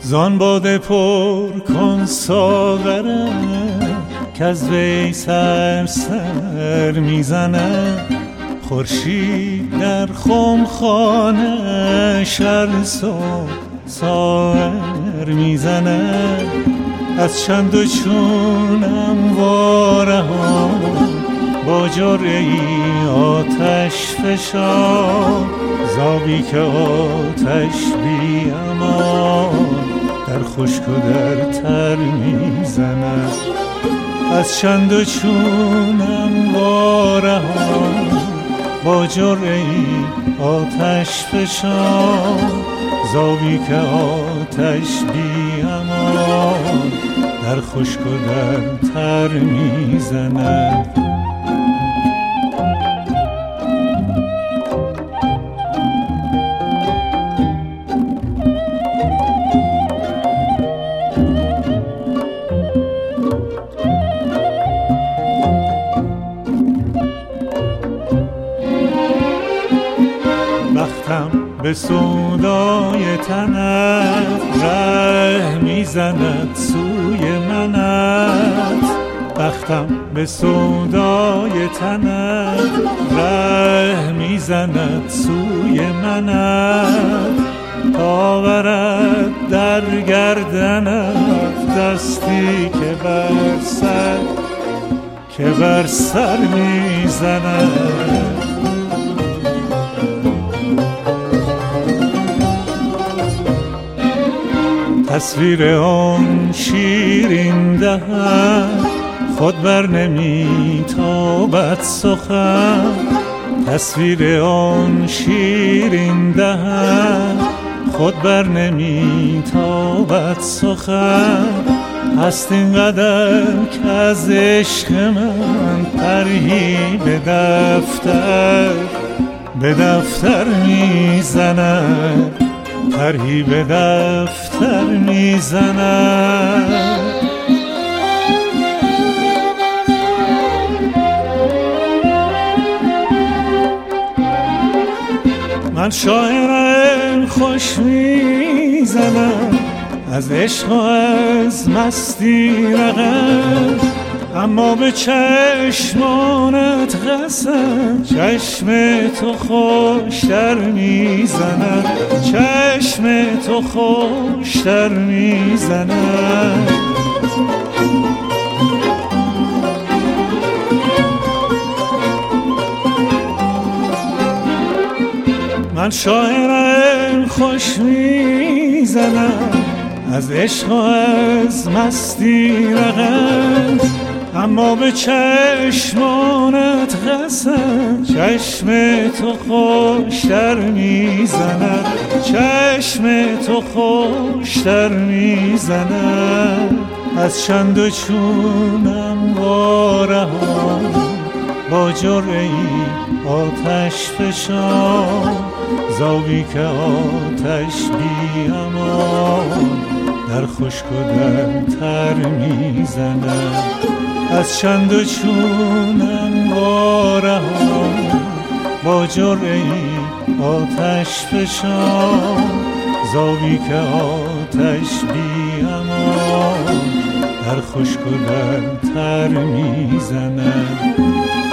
زان باده پر کن ساغرم که از وی سر میزنه. خورشید در خمخانه شر ساغر میزنه. از چند و چونم وارهان با جرعه ای آتش فشان. زابی که آتش بی امان در خشک و در تر میزند. از چند و چونم وارهان با جرعه ای آتش فشان. زابی که آتش بی امان در خشک و در تر میزند. بختم به سودای تنت ره میزند سوی منت. بختم به سودای تنت ره میزند سوی منت. تا برد در گردنت دستی که بر سر میزند. تصویر آن شیرین دهن خود بر نمیتابد سخن. تصویر آن شیرین دهن خود بر نمیتابد سخن. هست اینقدر که از عشق من پرهی به دفتر میزند. پرهی به دفتر میزند. من شاعرم خوش میزنم از عشق و از مستی رقم. اما به چشمانت قسم چشم تو خوشتر میزند. چشم تو خوشتر میزند. من شاعرم خوش میزنم از عشق و از مستی رقم. اما به چشمانت قسم چشم تو خوشتر میزند. چشم تو خوشتر میزند. از چند و چونم وارهان با جرعه ای آتش فشان. زابی که آتش بی امان در خشک و در تر میزند. از چند و چونم وارهان با جرعه ای آتش فشان. زابی که آتش بی امان در خشک و در تر میزند.